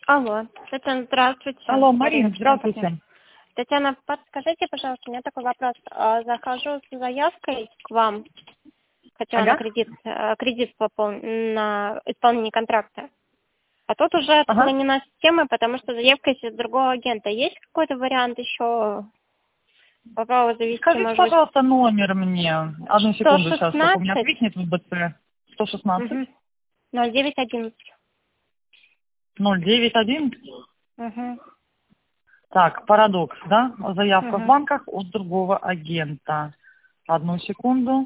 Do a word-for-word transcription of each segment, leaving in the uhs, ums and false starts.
Алло, Татьяна, здравствуйте. Алло, Марина, здравствуйте. Татьяна, подскажите, пожалуйста, у меня такой вопрос. А, Захожу с заявкой к вам, хотела Ага. на кредит, э, кредит попол- на исполнение контракта. А тут уже Ага. отклонена система, потому что заявка из другого агента. Есть какой-то вариант еще попробовать завести, Скажите, может быть, пожалуйста, номер мне. Одну секунду сейчас, только у меня сто шестнадцать отвлекнет в БЦ. сто шестнадцать ноль девять одиннадцать. ноль девять один. Угу. Так, парадокс, да? Заявка в Угу. банках от другого агента. Одну секунду.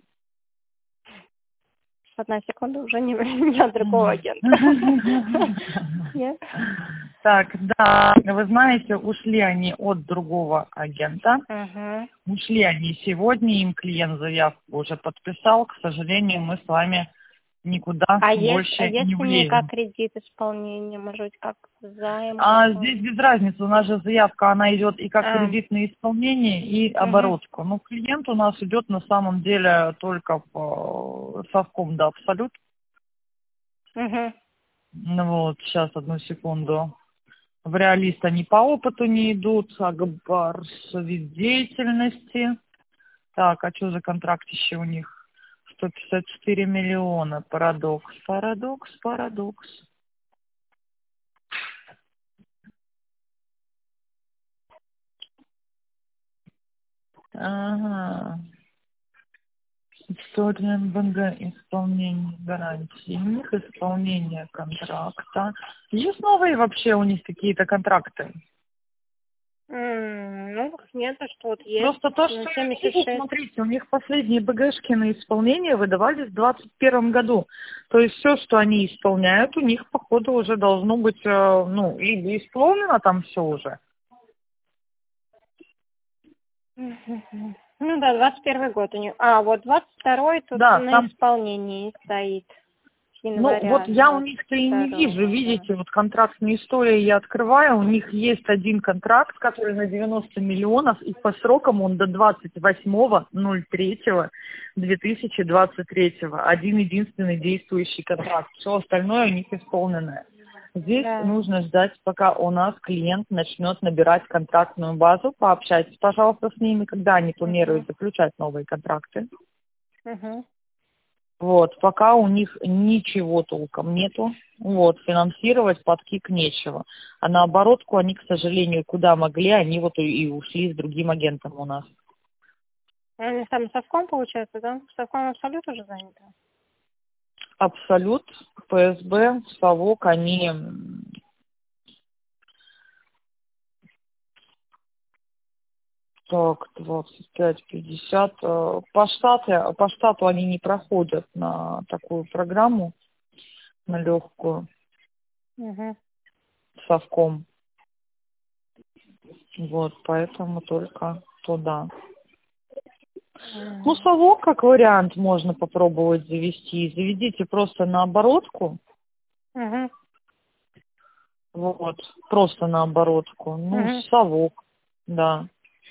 Одна секунда, уже не, не от другого агента. Нет? Так, да, вы знаете, ушли они от другого агента. Угу. Ушли они сегодня, им клиент заявку уже подписал. К сожалению, мы с вами никуда А если, больше а не если не как влезем. кредит исполнения, может быть, как займ А какой? здесь без разницы, у нас же заявка, она идет и как А, кредитное исполнение, и угу, оборотку. Но клиент у нас идет на самом деле только по совком до Абсолют. угу. Ну вот, сейчас, одну секунду. В реалист они по опыту не идут, Агбарс вид деятельности. Так, а что за контрактище у них? сто пятьдесят четыре миллиона. Парадокс, парадокс, парадокс. Ага. История НБГ, исполнение гарантии, у них исполнение контракта. Есть новые вообще у них какие-то контракты? М, Ну, нет, а что вот есть Просто то, что на я семьдесят вижу, шесть. смотрите, у них последние БГшки на исполнение выдавались в двадцать первом году. То есть все, что они исполняют, у них, походу, уже должно быть, э, ну, либо исполнено там все уже. Мгм. Ну да, двадцать первый год у них. А, вот двадцать второй тут Да, на там. исполнении стоит. С Ну, вот января я у двадцать них-то и не вижу, второго. видите, вот контрактные истории я открываю, у них есть один контракт, который на девяносто миллионов, и по срокам он до двадцать восьмого ноль третьего две тысячи двадцать третьего. Один единственный действующий контракт, все остальное у них исполненное. Здесь Да. нужно ждать, пока у нас клиент начнет набирать контрактную базу, пообщайтесь, пожалуйста, с ними, когда они планируют Угу. заключать новые контракты. Угу. Вот, пока у них ничего толком нету, вот, финансировать под КИК нечего. А на оборотку они, к сожалению, куда могли, они вот и и ушли с другим агентом у нас. Они там совком, получается, да? Совком абсолютно уже занято. Абсолют, ПСБ, Совок, они, м, так, двадцать пять пятьдесят, э, по штату, по штату они не проходят на такую программу, на легкую, Угу. Совком. Вот, поэтому только туда. Ну, совок как вариант можно попробовать завести. Заведите просто на оборотку. Угу. Вот, просто на оборотку. Ну, Угу. совок, да.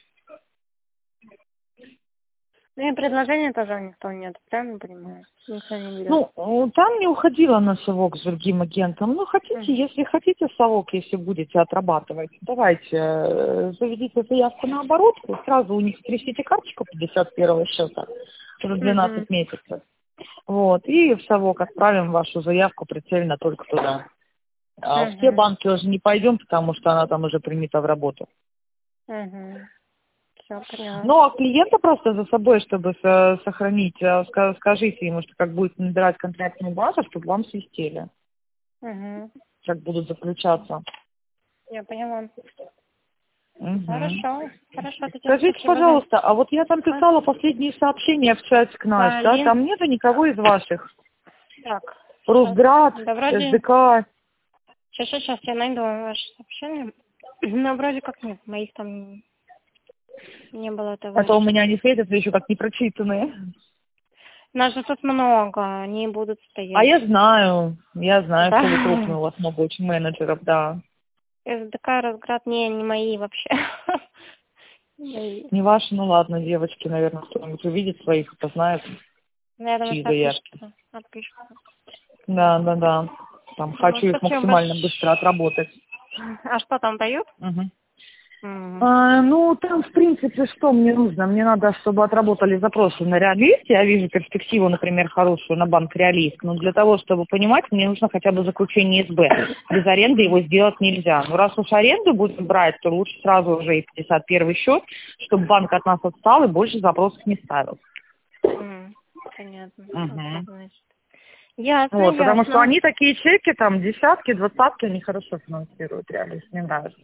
Ну и предложения тоже никто нет, правильно понимаю? Никто не берет. Ну, э, там не уходила на совок с другим агентом. Ну, хотите, Угу. если хотите совок, если будете отрабатывать, давайте, э, заведите заявку на оборотку, сразу у них стрясите карточку пятьдесят первого счета за Угу. двенадцать месяцев. Вот, и в совок отправим вашу заявку прицельно только туда. А в те Угу. банки уже не пойдем, потому что она там уже принята в работу. Угу. Все, поняла. Ну, а клиента просто за собой, чтобы со- сохранить, э, ска- скажите ему, что как будет набирать контрактную базу, чтобы вам свистели, Угу. как будут заключаться. Я поняла. Мгм. Хорошо. Хорошо, Татьяна, Скажите, спасибо за... пожалуйста, а вот я там А? писала последние сообщения в чатик наш, да, Полин. там нету никого из ваших? Так, сейчас. Росград, Да вроде... СДК. Сейчас, сейчас, сейчас я найду ваше сообщение. Но вроде как нет, моих там не было А то у товарищей. меня они светятся еще как непрочитанные. Нас же тут много, они будут А стоять. я знаю, я знаю, что вы Да? крупный, у вас много очень менеджеров, да. СДК, Разград, не, не мои вообще. Не мои. Не ваши, ну ладно, девочки, наверное, кто-нибудь увидит своих, познает, Ну, я думаю, чьи что заявки. отпишется. Отпишется. Да, да, да. Там Ну, хочу их спасибо максимально большое. быстро отработать. А что там дают? Мгм. М, А, ну, там, в принципе, что мне нужно? Мне надо, чтобы отработали запросы на Реалист. Я вижу перспективу, например, хорошую на банк Реалист. Но для того, чтобы понимать, мне нужно хотя бы заключение СБ. Без аренды его сделать нельзя. Но раз уж аренду будем брать, то лучше сразу уже и пятьдесят первый счет, чтобы банк от нас отстал и больше запросов не ставил. м, Понятно. Вот так, Мгм. значит. Ясно, Вот, потому что ясно. они такие чеки, там, десятки, двадцатки, они хорошо финансируют Реалист. Мне нравится.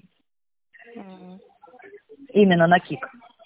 М, Именно на КИК.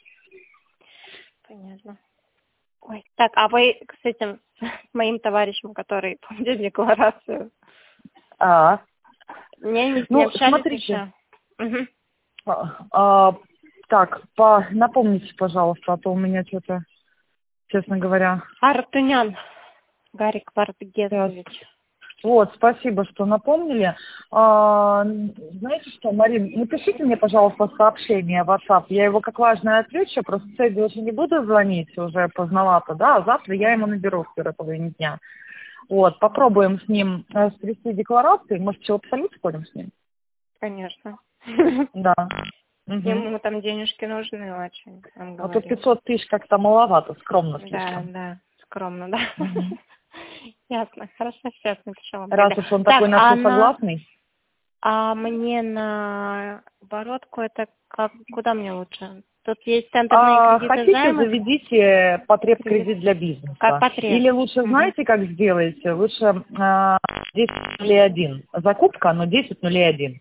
Понятно. Ой, так, а вы с этим, с моим товарищем, который помнит декларацию, А, не, не, не ну, общались смотрите. еще? Угу. А, а, так, по, напомните, пожалуйста, а то у меня что-то, честно говоря. Артунян, Гарик Сейчас. Вардгезович. Вот, спасибо, что напомнили. А, знаете что, Марин, напишите мне, пожалуйста, сообщение в WhatsApp. Я его как важное отвечу, просто сегодня уже не буду звонить, уже поздновато, да, а завтра я ему наберу в первой половине дня. Вот, попробуем с ним э, стрясти декларации. Может, чего абсолют сходим с ним? Конечно. Да. Угу. Ему там денежки нужны очень, он А то говорил. пятьсот тысяч как-то маловато, скромно Да, слишком. да, скромно, да. Мгм. Ясно, хорошо, сейчас напишу вам тогда. Раз уж он Так, такой а нашел на, согласный. а мне на оборотку это как, куда мне лучше? Тут есть тендерные А кредиты, хотите, займы, заведите кредит, потреб-кредит для как бизнеса. потреб. Или лучше, Мгм. знаете, как сделаете? Лучше а, десять ноль один. Закупка, но десять ноль один.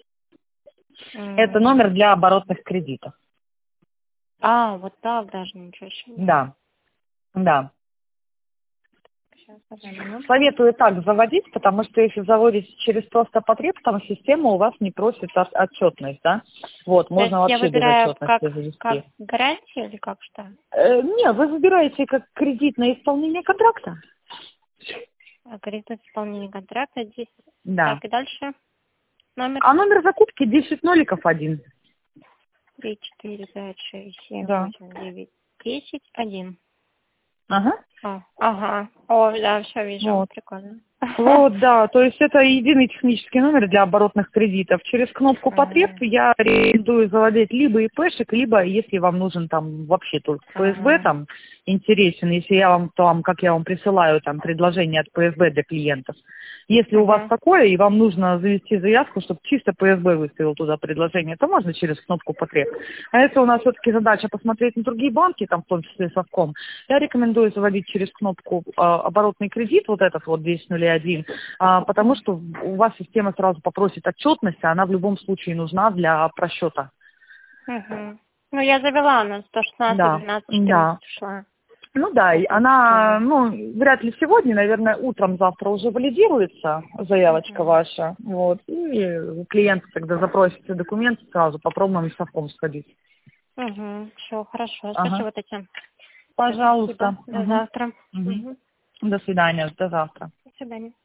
Это М. номер для оборотных кредитов. А, вот так даже, ничего себе. Да, да. Сейчас, одну минутку. Советую так заводить, потому что если заводите через просто потреб, там система у вас не просит от- отчетность, да? Вот, То есть можно я вообще без выбираю как, отчетности как завести. гарантию или как что? Э, нет, вы выбираете как кредит на исполнение контракта. А, Кредит исполнения контракта десять. Да. Так, и дальше номер А номер закупки десять ноликов один. три, четыре, пять, шесть, семь, Да. восемь, девять, десять, один. Ага. А, ага. О, да, все вижу. Вот. Прикольно. Вот, да, то есть это единый технический номер для оборотных кредитов. Через кнопку потреб Ага. я рекомендую заводить либо ИПшек, либо, если вам нужен там вообще только ФСБ, Ага. там интересен, если я вам там, как я вам присылаю там предложение от ФСБ для клиентов. Если у вас Ага. такое, и вам нужно завести заявку, чтобы чисто ФСБ выставил туда предложение, то можно через кнопку потреб. А если у нас все-таки задача посмотреть на другие банки, там в том числе Совком, я рекомендую заводить через кнопку э, оборотный кредит, вот этот вот десять ноль один, а, потому что у вас система сразу попросит отчетность, а она в любом случае нужна для просчета. Угу. Ну, я завела, она сто шестнадцать, Да, двенадцать, да. четырнадцать шла. Ну да, и Вот эти она, суммы. ну, вряд ли сегодня, наверное, утром завтра уже валидируется заявочка Угу. ваша. Вот. И клиент тогда запросит все документы, сразу попробуем в Совком сходить. Угу. Все, хорошо. Ага. Спасибо, Татьяна. Все, спасибо. Пожалуйста. До Угу. завтра. Угу. Угу. До свидания. До завтра. До свидания.